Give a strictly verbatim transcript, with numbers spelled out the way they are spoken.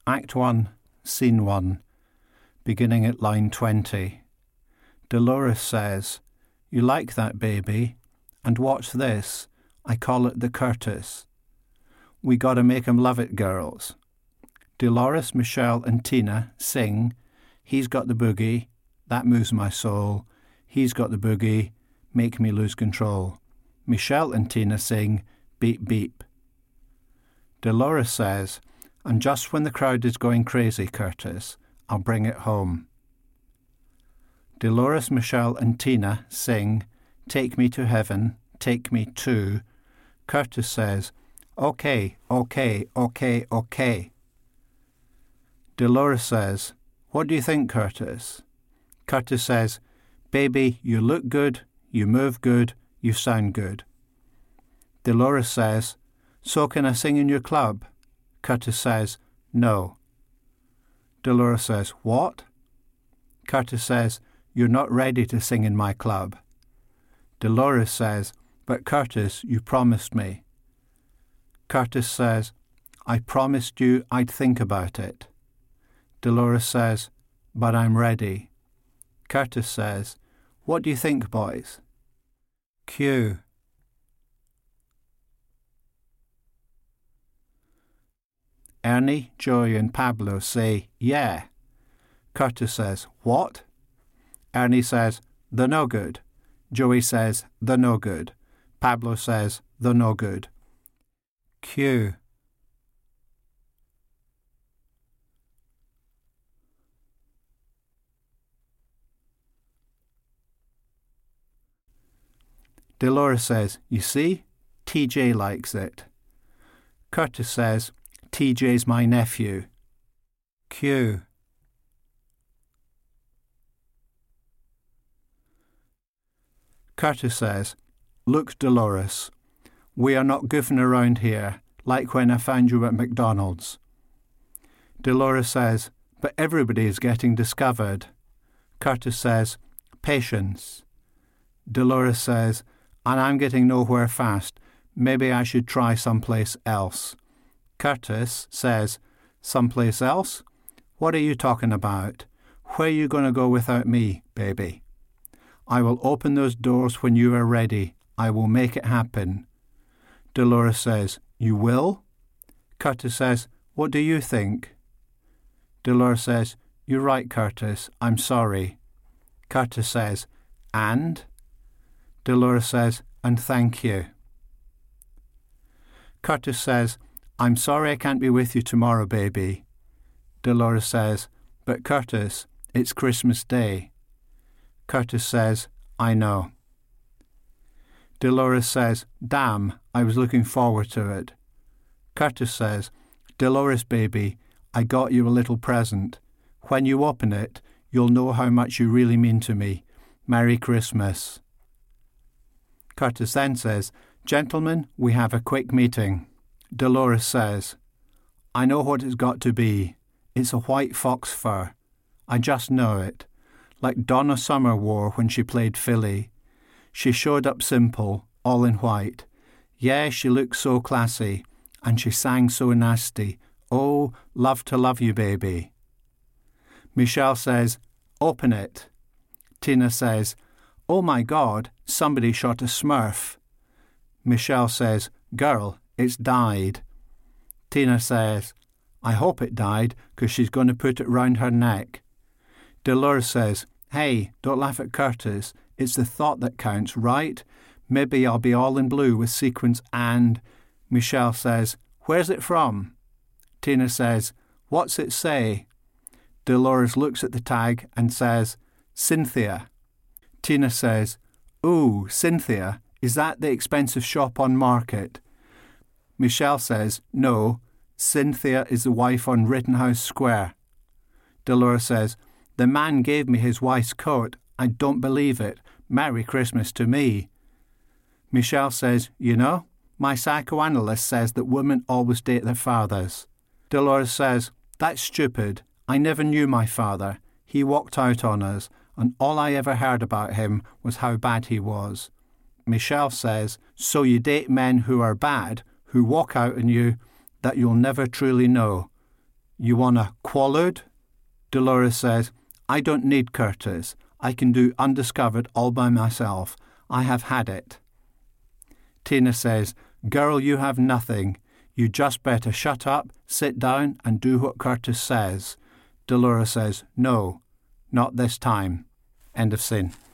Act one, Scene one, beginning at line twenty. Dolores says, "You like that baby? And watch this. I call it the Curtis. We gotta make 'em love it, girls." Dolores, Michelle and Tina sing, "He's got the boogie, that moves my soul. He's got the boogie, make me lose control." Michelle and Tina sing, "Beep beep." Dolores says, "And just when the crowd is going crazy, Curtis, I'll bring it home." Dolores, Michelle and Tina sing, "Take me to heaven, take me to." Curtis says, "Okay, okay, okay, okay." Dolores says, "What do you think, Curtis?" Curtis says, "Baby, you look good, you move good, you sound good." Dolores says, "So can I sing in your club?" Curtis says, "No." Dolores says, "What?" Curtis says, "You're not ready to sing in my club." Dolores says, "But Curtis, you promised me." Curtis says, "I promised you I'd think about it." Dolores says, "But I'm ready." Curtis says, "What do you think, boys?" Cue. Ernie, Joey and Pablo say, "Yeah." Curtis says, "What?" Ernie says, "They're no good." Joey says, "They're no good." Pablo says, "They're no good." Cue. Dolores says, "You see, T J likes it." Curtis says, "T J's my nephew." Cue. Curtis says, "Look, Dolores, we are not goofing around here like when I found you at McDonald's." Dolores says, "But everybody is getting discovered." Curtis says, "Patience." Dolores says, "And I'm getting nowhere fast. Maybe I should try someplace else." Curtis says, "Someplace else? What are you talking about? Where are you going to go without me, baby?" "I will open those doors when you are ready. I will make it happen." Dolores says, "You will?" Curtis says, "What do you think?" Dolores says, "You're right, Curtis. I'm sorry." Curtis says, "And?" Dolores says, "And thank you." Curtis says, "I'm sorry I can't be with you tomorrow, baby." Dolores says, "But Curtis, it's Christmas Day." Curtis says, "I know." Dolores says, "Damn, I was looking forward to it." Curtis says, "Dolores, baby, I got you a little present. When you open it, you'll know how much you really mean to me. Merry Christmas." Curtis then says, "Gentlemen, we have a quick meeting." Dolores says, "I know what it's got to be. It's a white fox fur. I just know it. Like Donna Summer wore when she played Philly. She showed up simple, all in white. Yeah, she looked so classy, and she sang so nasty. Oh, love to love you, baby." Michelle says, "Open it." Tina says, "Oh my God, somebody shot a Smurf." Michelle says, "Girl, it's died." Tina says, "I hope it died, 'cause she's going to put it round her neck." Dolores says, "Hey, don't laugh at Curtis. It's the thought that counts, right? Maybe I'll be all in blue with sequins and..." Michelle says, "Where's it from?" Tina says, "What's it say?" Dolores looks at the tag and says, "Cynthia." Tina says, "Ooh, Cynthia, is that the expensive shop on Market?" Michelle says, "No, Cynthia is the wife on Rittenhouse Square." Dolores says, "The man gave me his wife's coat. I don't believe it. Merry Christmas to me." Michelle says, "You know, my psychoanalyst says that women always date their fathers." Dolores says, "That's stupid. I never knew my father. He walked out on us, and all I ever heard about him was how bad he was." Michelle says, "So you date men who are bad, who walk out on you, that you'll never truly know." You wanna qualud? Dolores says, I don't need Curtis. I can do Undiscovered all by myself. I have had it. Tina says, Girl, you have nothing. You just better shut up, sit down, and do what Curtis says. Dolores says, No, not this time. End of scene.